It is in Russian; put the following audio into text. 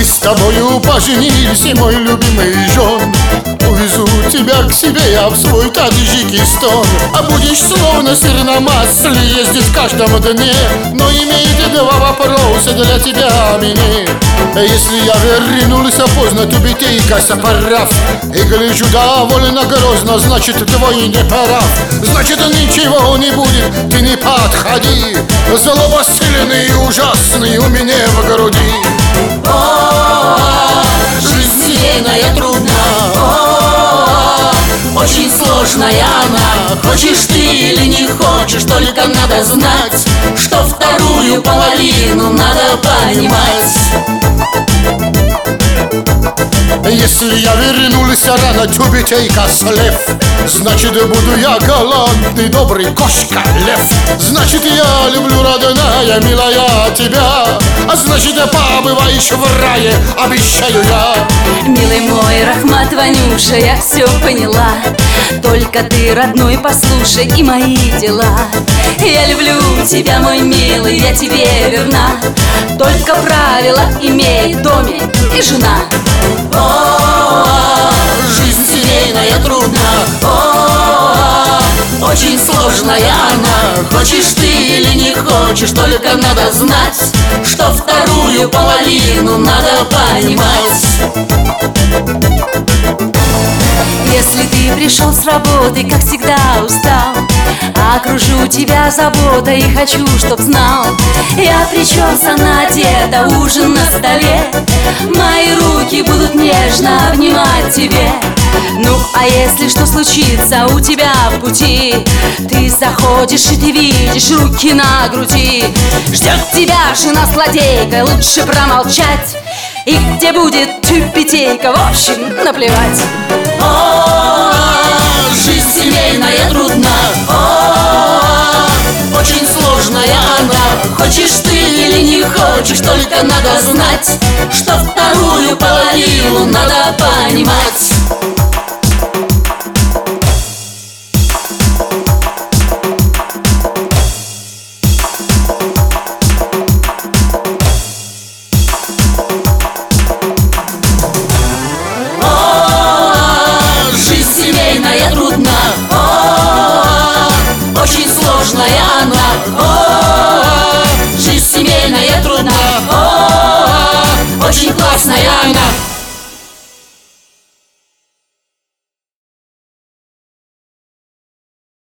с тобою поженились, и мой любимый жен. Увезу тебя к себе я в свой Таджикистан. А будешь словно сыр на масле ездить в каждом дне. Но имеет два вопроса для тебя, мне. Если я вернулся поздно, то битейка сапарав. И гляжу довольно грозно, значит твой не прав. Значит ничего не будет, ты не подходи. Злоба сильный и ужасный у меня в груди. Жизнь семейная трудна, очень сложная она. Хочешь ты или не хочешь, только надо знать, что вторую половину надо понимать. Если я вернулся рано, тюбетейка слев, значит буду я галантный, добрый кошка-лев. Значит я люблю, родная, милая, тебя. А значит побываешь в рае, обещаю я. Милый мой Рахмат, Ванюша, я все поняла. Только ты, родной, послушай и мои дела. Я люблю тебя, мой милый, я тебе верна. Только правила имей в доме и жена. Жизнь семейная трудна, очень сложная она. Хочешь ты или не хочешь, только надо знать, что вторую половину надо понимать. Если ты пришел с работы, как всегда устал, окружу тебя заботой и хочу, чтоб знал. Я причесана, одета, ужин на столе. Мои руки будут нежно обнимать тебе. Ну, а если что случится у тебя в пути, ты заходишь и ты видишь руки на груди. Ждет тебя жена-злодейка, лучше промолчать. И где будет тюбетейка, в общем, наплевать. жизнь семейная трудна, очень сложная она. Хочешь ты или не хочешь, только надо знать, что вторую половину надо понимать. Жизнь семейная трудна,